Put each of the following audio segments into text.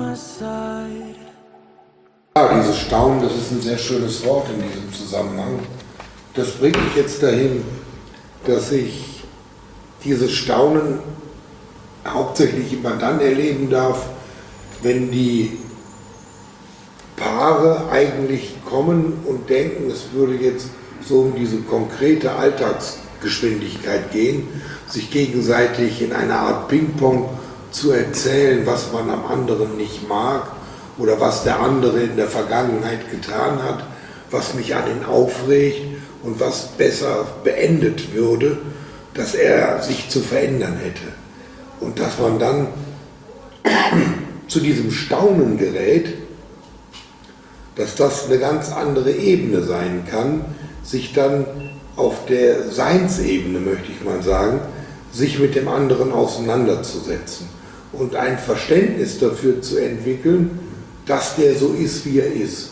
Ja, dieses Staunen, das ist ein sehr schönes Wort in diesem Zusammenhang. Das bringt mich jetzt dahin, dass ich dieses Staunen hauptsächlich immer dann erleben darf, wenn die Paare eigentlich kommen und denken, es würde jetzt so um diese konkrete Alltagsgeschwindigkeit gehen, sich gegenseitig in einer Art Ping-Pong zu erzählen, was man am anderen nicht mag oder was der andere in der Vergangenheit getan hat, was mich an ihn aufregt und was besser beendet würde, dass er sich zu verändern hätte. Und dass man dann zu diesem Staunen gerät, dass das eine ganz andere Ebene sein kann, sich dann auf der Seinsebene, möchte ich mal sagen, sich mit dem anderen auseinanderzusetzen und ein Verständnis dafür zu entwickeln, dass der so ist, wie er ist.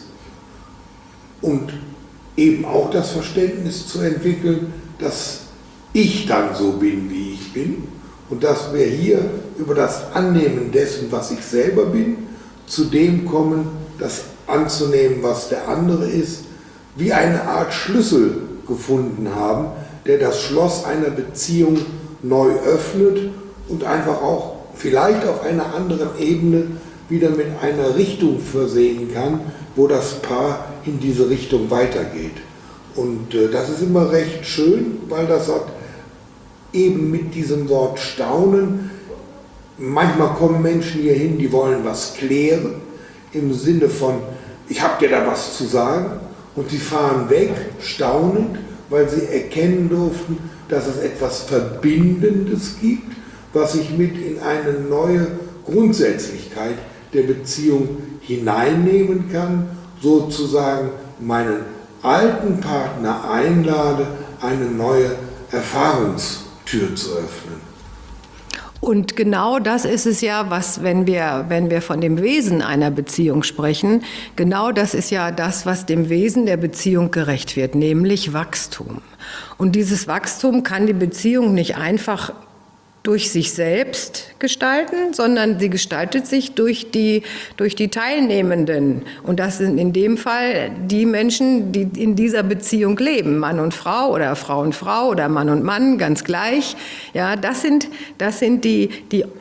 Und eben auch das Verständnis zu entwickeln, dass ich dann so bin, wie ich bin und dass wir hier über das Annehmen dessen, was ich selber bin, zu dem kommen, das anzunehmen, was der andere ist, wie eine Art Schlüssel gefunden haben, der das Schloss einer Beziehung neu öffnet und einfach auch vielleicht auf einer anderen Ebene wieder mit einer Richtung versehen kann, wo das Paar in diese Richtung weitergeht. Und das ist immer recht schön, weil das hat eben mit diesem Wort Staunen, manchmal kommen Menschen hier hin, die wollen was klären, im Sinne von, ich habe dir da was zu sagen, und sie fahren weg, staunend, weil sie erkennen durften, dass es etwas Verbindendes gibt, was sich mit in eine neue Grundsätzlichkeit der Beziehung hineinnehmen kann, sozusagen meinen alten Partner einlade, eine neue Erfahrungstür zu öffnen. Und genau das ist es ja, was, wenn wir von dem Wesen einer Beziehung sprechen, genau das ist ja das, was dem Wesen der Beziehung gerecht wird, nämlich Wachstum. Und dieses Wachstum kann die Beziehung nicht einfach durch sich selbst gestalten, sondern sie gestaltet sich durch die Teilnehmenden. Und das sind in dem Fall die Menschen, die in dieser Beziehung leben. Mann und Frau oder Frau und Frau oder Mann und Mann, ganz gleich. Ja, das sind die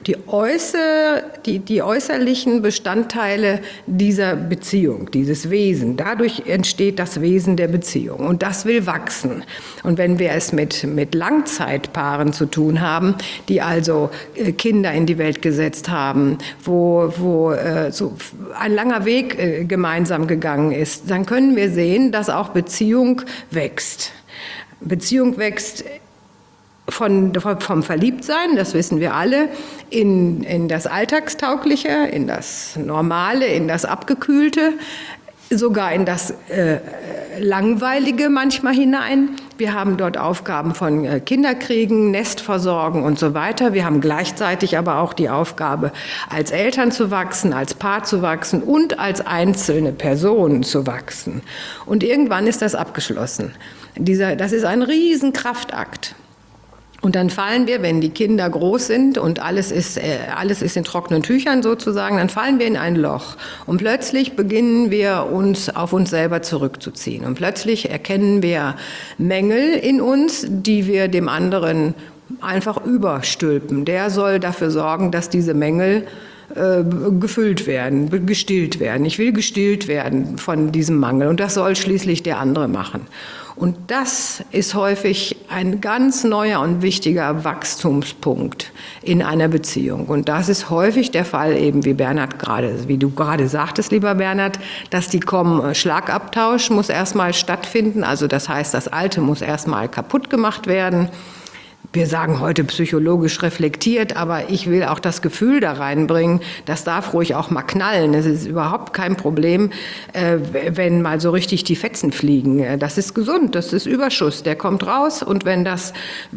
äußerlichen Bestandteile dieser Beziehung, dieses Wesen. Dadurch entsteht das Wesen der Beziehung. Und das will wachsen. Und wenn wir es mit Langzeitpaaren zu tun haben, die also Kinder in die Welt gesetzt haben, wo so ein langer Weg gemeinsam gegangen ist, dann können wir sehen, dass auch Beziehung wächst. Beziehung wächst vom Verliebtsein, das wissen wir alle, in das Alltagstaugliche, in das Normale, in das Abgekühlte, sogar in das Langweilige manchmal hinein. Wir haben dort Aufgaben von Kinderkriegen, Nestversorgen und so weiter. Wir haben gleichzeitig aber auch die Aufgabe, als Eltern zu wachsen, als Paar zu wachsen und als einzelne Personen zu wachsen. Und irgendwann ist das abgeschlossen. Das ist ein Riesenkraftakt. Und dann fallen wir, wenn die Kinder groß sind und alles ist in trockenen Tüchern sozusagen, dann fallen wir in ein Loch. Und plötzlich beginnen wir uns auf uns selber zurückzuziehen. Und plötzlich erkennen wir Mängel in uns, die wir dem anderen einfach überstülpen. Der soll dafür sorgen, dass diese Mängel gefüllt werden, gestillt werden. Ich will gestillt werden von diesem Mangel und das soll schließlich der andere machen. Und das ist häufig ein ganz neuer und wichtiger Wachstumspunkt in einer Beziehung. Und das ist häufig der Fall, eben wie du gerade sagtest, lieber Bernhard, dass die kommen, Schlagabtausch muss erstmal stattfinden. Also das heißt, das Alte muss erstmal kaputt gemacht werden. Wir sagen heute psychologisch reflektiert, aber ich will auch das Gefühl da reinbringen, das darf ruhig auch mal knallen. Es ist überhaupt kein Problem, wenn mal so richtig die Fetzen fliegen. Das ist gesund, das ist Überschuss, der kommt raus und wenn das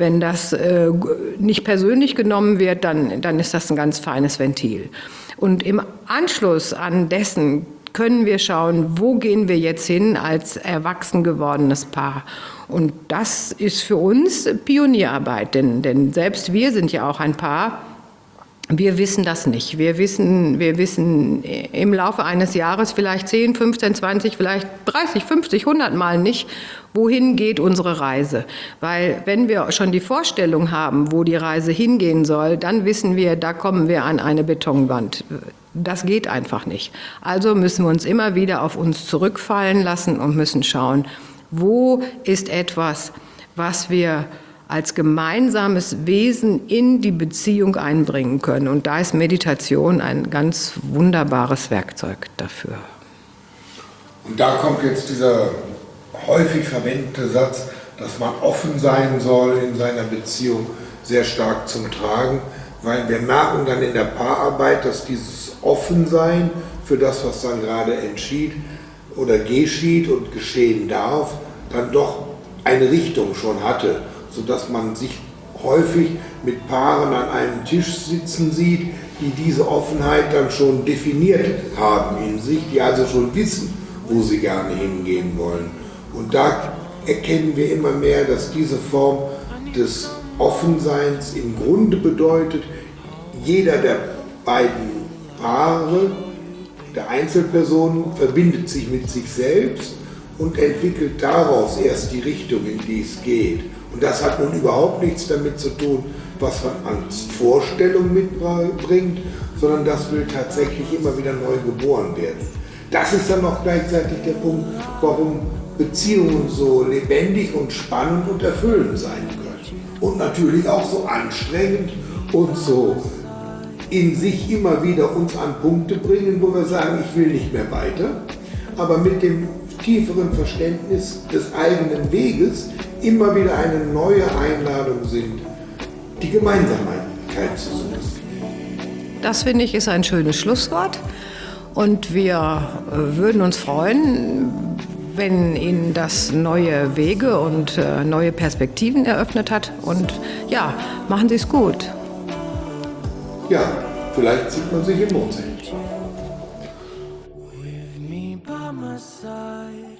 nicht persönlich genommen wird, dann ist das ein ganz feines Ventil. Und im Anschluss an dessen können wir schauen, wo gehen wir jetzt hin als erwachsen gewordenes Paar. Und das ist für uns Pionierarbeit, denn selbst wir sind ja auch ein Paar, Wir wissen das nicht. Wir wissen im Laufe eines Jahres vielleicht 10, 15, 20, vielleicht 30, 50, 100 Mal nicht, wohin geht unsere Reise. Weil wenn wir schon die Vorstellung haben, wo die Reise hingehen soll, dann wissen wir, da kommen wir an eine Betonwand. Das geht einfach nicht. Also müssen wir uns immer wieder auf uns zurückfallen lassen und müssen schauen, wo ist etwas, was wir als gemeinsames Wesen in die Beziehung einbringen können. Und da ist Meditation ein ganz wunderbares Werkzeug dafür. Und da kommt jetzt dieser häufig verwendete Satz, dass man offen sein soll in seiner Beziehung, sehr stark zum Tragen, weil wir merken dann in der Paararbeit, dass dieses Offensein für das, was dann gerade entschied oder geschieht und geschehen darf, dann doch eine Richtung schon hatte, sodass man sich häufig mit Paaren an einem Tisch sitzen sieht, die diese Offenheit dann schon definiert haben in sich, die also schon wissen, wo sie gerne hingehen wollen. Und da erkennen wir immer mehr, dass diese Form des Offenseins im Grunde bedeutet, jeder der beiden Paare, der Einzelpersonen, verbindet sich mit sich selbst und entwickelt daraus erst die Richtung, in die es geht. Und das hat nun überhaupt nichts damit zu tun, was man als Vorstellung mitbringt, sondern das will tatsächlich immer wieder neu geboren werden. Das ist dann auch gleichzeitig der Punkt, warum Beziehungen so lebendig und spannend und erfüllend sein können. Und natürlich auch so anstrengend und so in sich immer wieder uns an Punkte bringen, wo wir sagen, ich will nicht mehr weiter, aber mit dem tieferen Verständnis des eigenen Weges immer wieder eine neue Einladung sind, die Gemeinsamkeit zu suchen. Das, finde ich, ist ein schönes Schlusswort. Und wir würden uns freuen, wenn Ihnen das neue Wege und neue Perspektiven eröffnet hat. Und ja, machen Sie es gut. Ja, vielleicht sieht man sich im Mondsee. With me by my side.